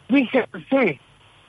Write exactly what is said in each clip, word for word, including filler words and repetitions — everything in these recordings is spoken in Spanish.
Fíjense,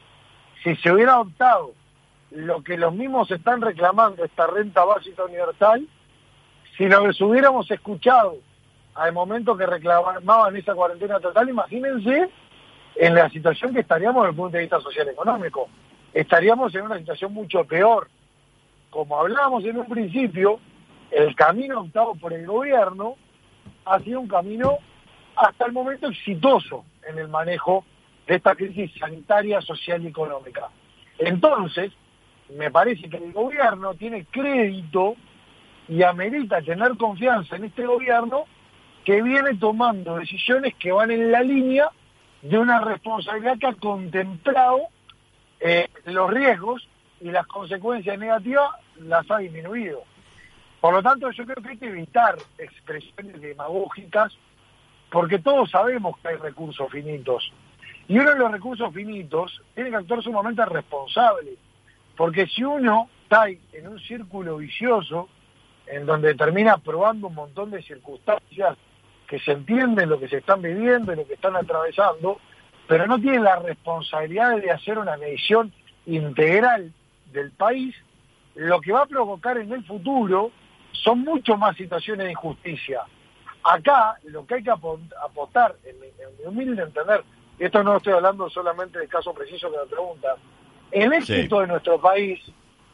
si se hubiera adoptado lo que los mismos están reclamando, esta renta básica universal, si nos hubiéramos escuchado al momento que reclamaban esa cuarentena total, imagínense en la situación que estaríamos desde el punto de vista social y económico. Estaríamos en una situación mucho peor. Como hablábamos en un principio, el camino optado por el gobierno ha sido un camino hasta el momento exitoso en el manejo de esta crisis sanitaria, social y económica. Entonces, me parece que el gobierno tiene crédito y amerita tener confianza en este gobierno que viene tomando decisiones que van en la línea de una responsabilidad que ha contemplado eh, los riesgos y las consecuencias negativas las ha disminuido. Por lo tanto, yo creo que hay que evitar expresiones demagógicas, porque todos sabemos que hay recursos finitos. Y uno de los recursos finitos tiene que actuar sumamente responsable, porque si uno cae en un círculo vicioso, en donde termina probando un montón de circunstancias que se entienden lo que se están viviendo y lo que están atravesando, pero no tiene la responsabilidad de hacer una medición integral del país, lo que va a provocar en el futuro son mucho más situaciones de injusticia. Acá lo que hay que apostar, en mi, en mi humilde entender, y esto no estoy hablando solamente del caso preciso que me preguntan, el éxito sí. de nuestro país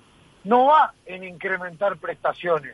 no va en incrementar prestaciones,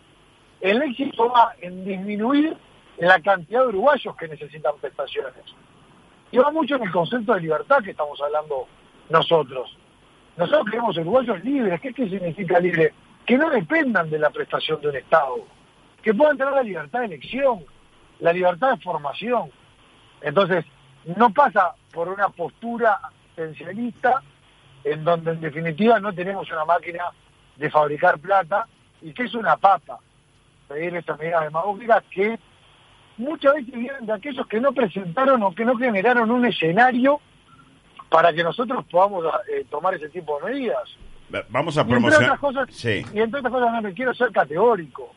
el éxito va en disminuir la cantidad de uruguayos que necesitan prestaciones. Y va mucho en el concepto de libertad que estamos hablando nosotros. Nosotros queremos uruguayos libres. ¿Qué, qué significa libre? Que no dependan de la prestación de un Estado, que puedan tener la libertad de elección, la libertad de formación. Entonces, no pasa por una postura asistencialista en donde en definitiva no tenemos una máquina de fabricar plata y que es una papa pedir estas medidas demagógicas que muchas veces vienen de aquellos que no presentaron o que no generaron un escenario para que nosotros podamos eh, tomar ese tipo de medidas. Vamos a promocionar. Sí. Y entre otras cosas no me quiero ser categórico.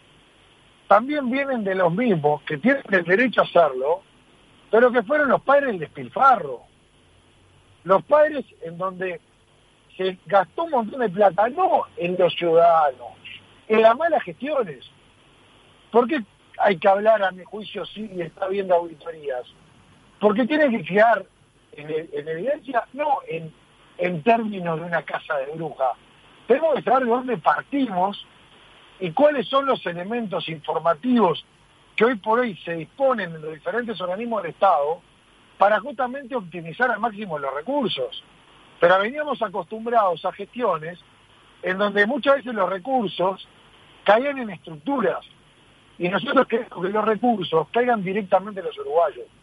También vienen de los mismos que tienen el derecho a hacerlo, pero que fueron los padres del despilfarro. Los padres en donde se gastó un montón de plata, no en los ciudadanos, en las malas gestiones. ¿Por qué hay que hablar, a mi juicio, sí, y está viendo auditorías? Porque tiene que quedar en, en evidencia, no en, en términos de una casa de bruja. Tenemos que saber de dónde partimos y cuáles son los elementos informativos que hoy por hoy se disponen en los diferentes organismos del Estado para justamente optimizar al máximo los recursos. Pero veníamos acostumbrados a gestiones en donde muchas veces los recursos caían en estructuras y nosotros queremos que los recursos caigan directamente en los uruguayos.